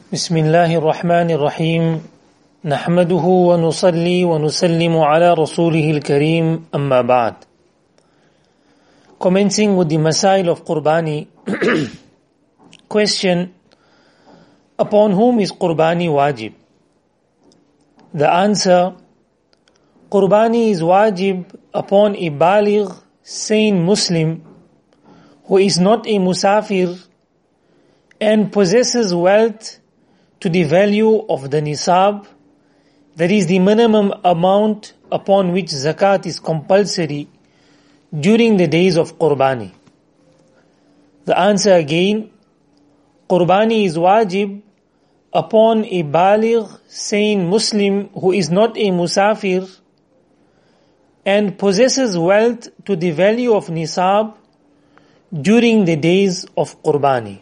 بسم الله الرحمن الرحيم نحمده ونصلي ونسلم على رسوله الكريم أما بعد. Commencing with the Masail of Qurbani. Question: upon whom is Qurbani wajib? The answer: Qurbani is wajib upon a baligh, sane Muslim who is not a musafir and possesses wealth to the value of the nisab, that is the minimum amount upon which zakat is compulsory during the days of Qurbani. The answer again: Qurbani is wajib upon a baligh, sane Muslim who is not a musafir and possesses wealth to the value of nisab during the days of Qurbani.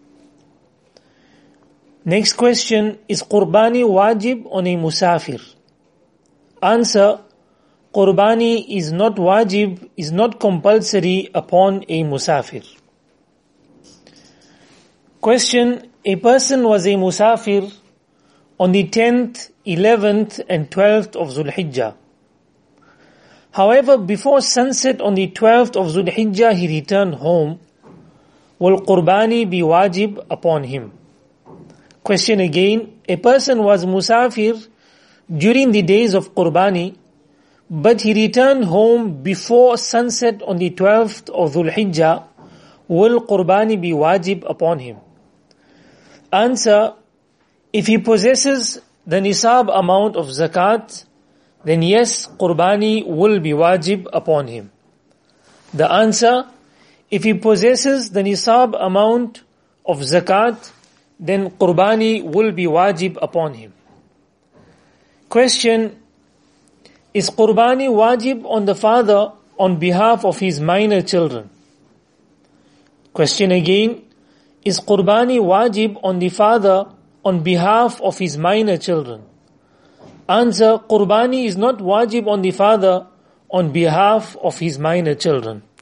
Next question: is Qurbani wajib on a musafir? Answer: Qurbani is not wajib, is not compulsory upon a musafir. Question: a person was a musafir on the 10th, 11th and 12th of Zulhijjah. However, before sunset on the 12th of Zulhijjah he returned home. Will Qurbani be wajib upon him? Question again: a person was musafir during the days of Qurbani, but he returned home before sunset on the 12th of Dhul Hijjah. Will Qurbani be wajib upon him? Answer: if he possesses the nisab amount of zakat, then yes, Qurbani will be wajib upon him. The answer: if he possesses the nisab amount of zakat, then Qurbani will be wajib upon him. Question: is Qurbani wajib on the father on behalf of his minor children? Question again: is Qurbani wajib on the father on behalf of his minor children? Answer: Qurbani is not wajib on the father on behalf of his minor children.